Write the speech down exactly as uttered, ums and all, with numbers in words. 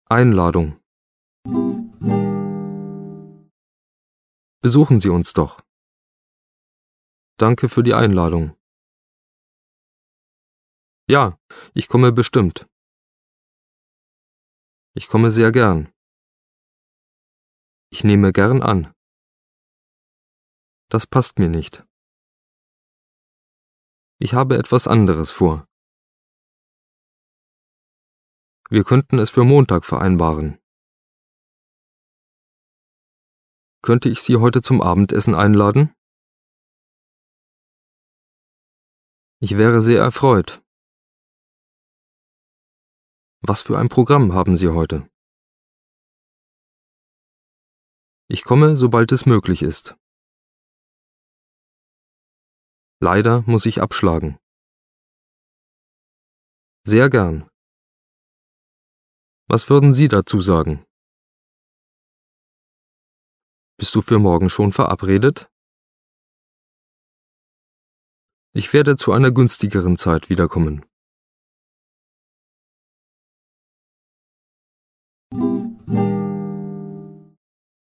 Einladung. Besuchen Sie uns doch. Danke für die Einladung. Ja, ich komme bestimmt. Ich komme sehr gern. Ich nehme gern an. Das passt mir nicht. Ich habe etwas anderes vor. Wir könnten es für Montag vereinbaren. Könnte ich Sie heute zum Abendessen einladen? Ich wäre sehr erfreut. Was für ein Programm haben Sie heute? Ich komme, sobald es möglich ist. Leider muss ich abschlagen. Sehr gern. Was würden Sie dazu sagen? Bist du für morgen schon verabredet? Ich werde zu einer günstigeren Zeit wiederkommen.